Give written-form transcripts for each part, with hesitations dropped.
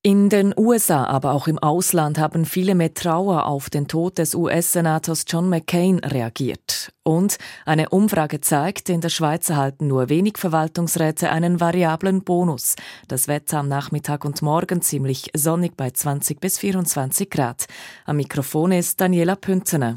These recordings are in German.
In den USA, aber auch im Ausland haben viele mit Trauer auf den Tod des US-Senators John McCain reagiert. Und eine Umfrage zeigt, in der Schweiz erhalten nur wenig Verwaltungsräte einen variablen Bonus. Das Wetter am Nachmittag und Morgen ziemlich sonnig bei 20 bis 24 Grad. Am Mikrofon ist Daniela Püntener.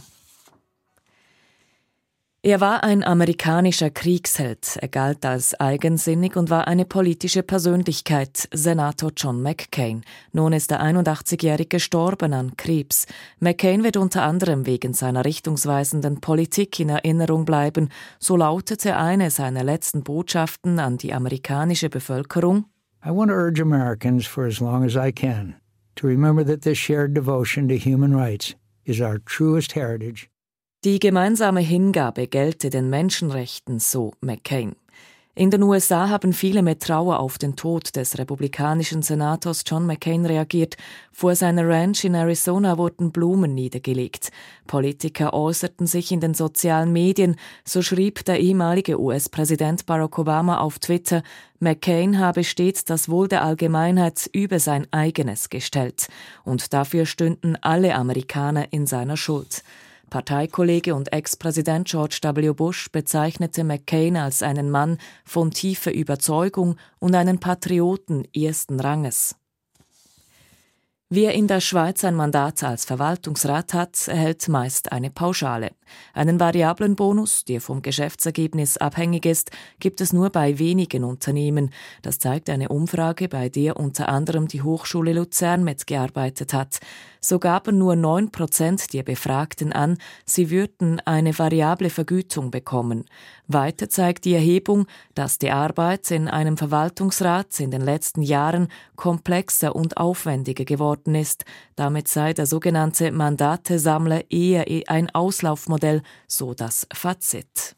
Er war ein amerikanischer Kriegsheld. Er galt als eigensinnig und war eine politische Persönlichkeit, Senator John McCain. Nun ist der 81-Jährige gestorben an Krebs. McCain wird unter anderem wegen seiner richtungsweisenden Politik in Erinnerung bleiben. So lautete eine seiner letzten Botschaften an die amerikanische Bevölkerung: I want to urge Americans for as long as I can to remember that this shared devotion to human rights is our truest heritage. Die gemeinsame Hingabe gelte den Menschenrechten, so McCain. In den USA haben viele mit Trauer auf den Tod des republikanischen Senators John McCain reagiert. Vor seiner Ranch in Arizona wurden Blumen niedergelegt. Politiker äußerten sich in den sozialen Medien. So schrieb der ehemalige US-Präsident Barack Obama auf Twitter, McCain habe stets das Wohl der Allgemeinheit über sein eigenes gestellt. Und dafür stünden alle Amerikaner in seiner Schuld. Parteikollege und Ex-Präsident George W. Bush bezeichnete McCain als einen Mann von tiefer Überzeugung und einen Patrioten ersten Ranges. Wer in der Schweiz ein Mandat als Verwaltungsrat hat, erhält meist eine Pauschale. Einen variablen Bonus, der vom Geschäftsergebnis abhängig ist, gibt es nur bei wenigen Unternehmen. Das zeigt eine Umfrage, bei der unter anderem die Hochschule Luzern mitgearbeitet hat. So gaben nur 9% der Befragten an, sie würden eine variable Vergütung bekommen. Weiter zeigt die Erhebung, dass die Arbeit in einem Verwaltungsrat in den letzten Jahren komplexer und aufwendiger geworden ist. Damit sei der sogenannte Mandatesammler eher ein Auslaufmodell, so das Fazit.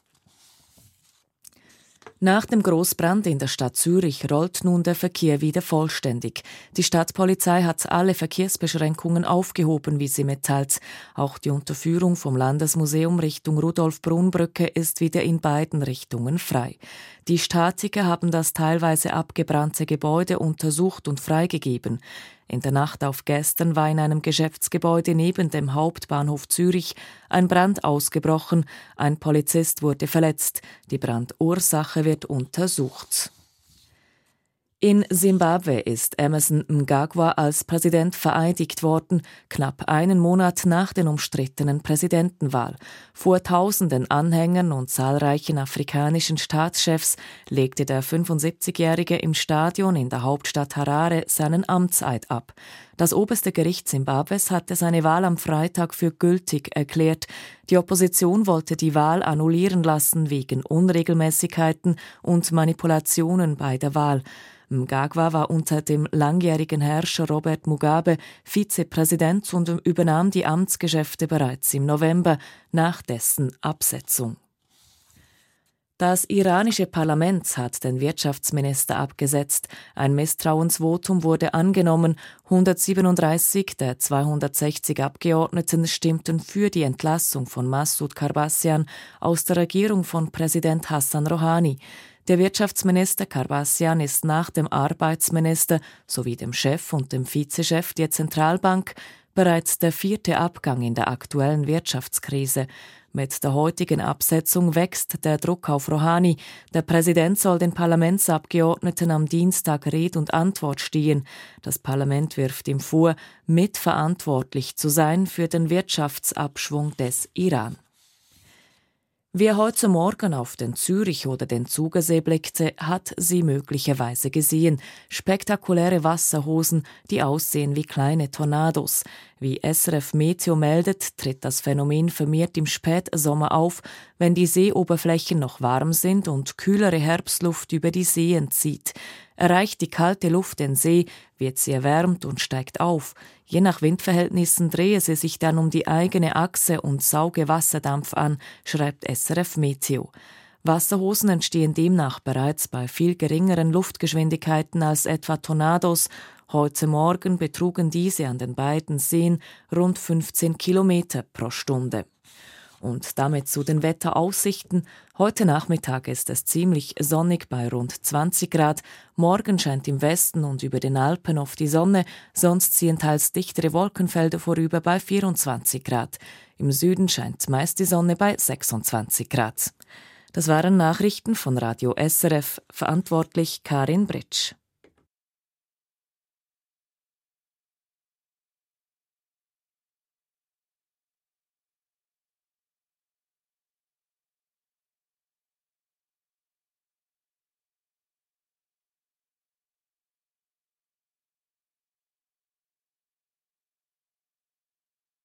Nach dem Grossbrand in der Stadt Zürich rollt nun der Verkehr wieder vollständig. Die Stadtpolizei hat alle Verkehrsbeschränkungen aufgehoben, wie sie mitteilt. Auch die Unterführung vom Landesmuseum Richtung Rudolf-Brunn-Brücke ist wieder in beiden Richtungen frei. Die Statiker haben das teilweise abgebrannte Gebäude untersucht und freigegeben. In der Nacht auf gestern war in einem Geschäftsgebäude neben dem Hauptbahnhof Zürich ein Brand ausgebrochen. Ein Polizist wurde verletzt. Die Brandursache wird untersucht. In Simbabwe ist Emmerson Mnangagwa als Präsident vereidigt worden, knapp einen Monat nach der umstrittenen Präsidentenwahl. Vor tausenden Anhängern und zahlreichen afrikanischen Staatschefs legte der 75-Jährige im Stadion in der Hauptstadt Harare seinen Amtseid ab. Das oberste Gericht Simbabwes hatte seine Wahl am Freitag für gültig erklärt. Die Opposition wollte die Wahl annullieren lassen wegen Unregelmäßigkeiten und Manipulationen bei der Wahl. Mnangagwa war unter dem langjährigen Herrscher Robert Mugabe Vizepräsident und übernahm die Amtsgeschäfte bereits im November nach dessen Absetzung. Das iranische Parlament hat den Wirtschaftsminister abgesetzt. Ein Misstrauensvotum wurde angenommen. 137 der 260 Abgeordneten stimmten für die Entlassung von Massoud Karbassian aus der Regierung von Präsident Hassan Rouhani. Der Wirtschaftsminister Karbassian ist nach dem Arbeitsminister sowie dem Chef und dem Vizechef der Zentralbank bereits der 4. Abgang in der aktuellen Wirtschaftskrise. Mit der heutigen Absetzung wächst der Druck auf Rouhani. Der Präsident soll den Parlamentsabgeordneten am Dienstag Rede und Antwort stehen. Das Parlament wirft ihm vor, mitverantwortlich zu sein für den Wirtschaftsabschwung des Iran. Wer heute Morgen auf den Zürich oder den Zugersee blickte, hat sie möglicherweise gesehen. Spektakuläre Wasserhosen, die aussehen wie kleine Tornados. Wie SRF Meteo meldet, tritt das Phänomen vermehrt im Spätsommer auf, wenn die Seeoberflächen noch warm sind und kühlere Herbstluft über die Seen zieht. Erreicht die kalte Luft den See, wird sie erwärmt und steigt auf. Je nach Windverhältnissen drehe sie sich dann um die eigene Achse und sauge Wasserdampf an, schreibt SRF Meteo. Wasserhosen entstehen demnach bereits bei viel geringeren Luftgeschwindigkeiten als etwa Tornados. Heute Morgen betrugen diese an den beiden Seen rund 15 Kilometer pro Stunde. Und damit zu den Wetteraussichten. Heute Nachmittag ist es ziemlich sonnig bei rund 20 Grad. Morgen scheint im Westen und über den Alpen oft die Sonne, sonst ziehen teils dichtere Wolkenfelder vorüber bei 24 Grad. Im Süden scheint meist die Sonne bei 26 Grad. Das waren Nachrichten von Radio SRF, verantwortlich Karin Britsch.